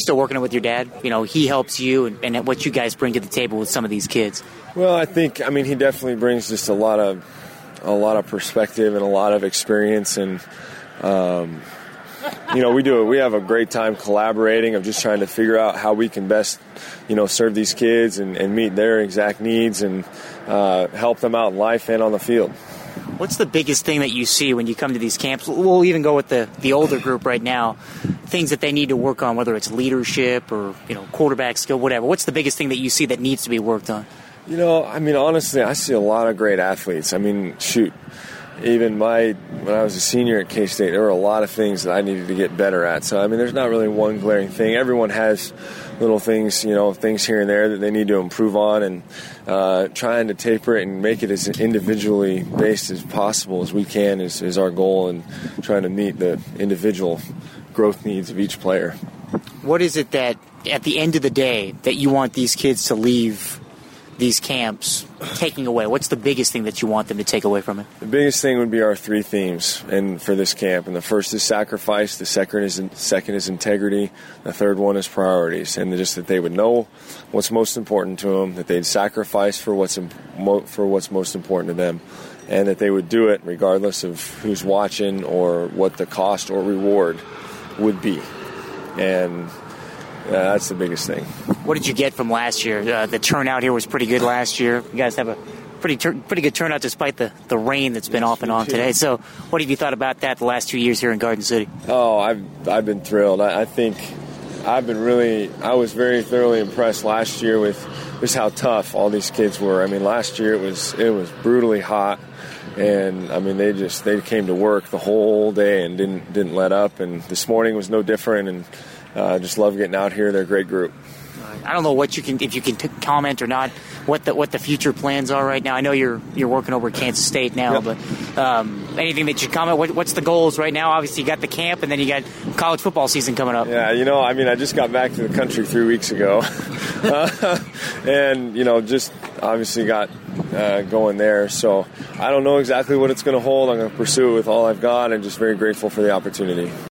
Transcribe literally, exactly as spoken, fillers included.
still working with your dad? You know, he helps you, and, and what you guys bring to the table with some of these kids. Well, I think, I mean, he definitely brings just a lot of a lot of perspective and a lot of experience, and um, you know, we do it. We have a great time collaborating of just trying to figure out how we can best, you know, serve these kids and, and meet their exact needs and uh, help them out in life and on the field. What's the biggest thing that you see when you come to these camps? We'll even go with the, the older group right now. Things that they need to work on, whether it's leadership or, you know, quarterback skill, whatever. What's the biggest thing that you see that needs to be worked on? You know, I mean, honestly, I see a lot of great athletes. I mean, shoot, even my when I was a senior at K-State, there were a lot of things that I needed to get better at. So, I mean, there's not really one glaring thing. Everyone has little things, you know, things here and there that they need to improve on, and uh, trying to taper it and make it as individually based as possible as we can is, is our goal, and trying to meet the individual growth needs of each player. What is it that, at the end of the day, that you want these kids to leave these camps taking away? What's the biggest thing that you want them to take away from it? The biggest thing would be our three themes and for this camp. And the first is sacrifice, the second is second is integrity, the third one is priorities. And just that they would know what's most important to them, that they'd sacrifice for what's for what's most important to them, and that they would do it regardless of who's watching or what the cost or reward would be. And Uh, that's the biggest thing. What did you get from last year? Uh, the turnout here was pretty good last year. You guys have a pretty tur- pretty good turnout despite the, the rain that's been off and on today. So what have you thought about that the last two years here in Garden City? Oh, I've I've been thrilled. I, I think I've been really, I was very thoroughly impressed last year with just how tough all these kids were. I mean, last year it was it was brutally hot. And I mean, they just they came to work the whole day and didn't didn't let up. And this morning was no different. And uh, just love getting out here. They're a great group. I don't know what you can, if you can t- comment or not, what the what the future plans are right now. I know you're you're working over at Kansas State now, yep. but um, anything that you comment? What, what's the goals right now? Obviously, you got the camp, and then you got college football season coming up. Yeah, you know, I mean, I just got back to the country three weeks ago, uh, and you know, just obviously got uh, going there. So I don't know exactly what it's going to hold. I'm going to pursue it with all I've got, and just very grateful for the opportunity.